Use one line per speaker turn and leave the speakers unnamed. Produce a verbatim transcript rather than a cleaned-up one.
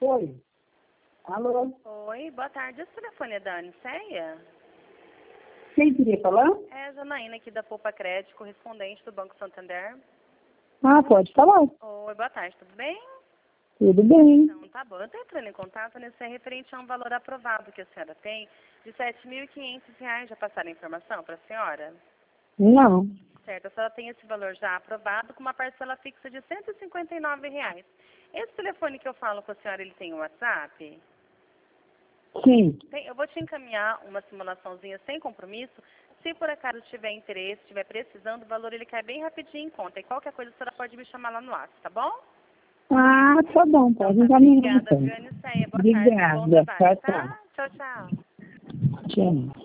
Oi. Alô?
Oi, boa tarde. Esse telefone é da Aniceia?
Quem queria falar?
É a Janaína aqui da Poupa Crédito, correspondente do Banco Santander.
Ah, pode falar.
Oi, boa tarde, tudo bem?
Tudo bem.
Então, tá bom. Eu estou entrando em contato nesse é referente a um valor aprovado que a senhora tem de sete mil e quinhentos reais. Já passaram a informação para a senhora?
Não.
Certo, a senhora tem esse valor já aprovado com uma parcela fixa de cento e cinquenta e nove reais. Esse telefone que eu falo com a senhora, ele tem um WhatsApp?
Sim.
Tem, eu vou te encaminhar uma simulaçãozinha sem compromisso. Se por acaso tiver interesse, estiver precisando, o valor ele cai bem rapidinho em conta. E qualquer coisa a senhora pode me chamar lá no WhatsApp, tá bom?
Ah, tá bom. Pode
Então, tá.
encaminhar
Obrigada,
então.
viu, Aniceia? Boa tarde, bom
Obrigada.
trabalho,
Tchau, tchau.
tá? Tchau, tchau.
Tchau.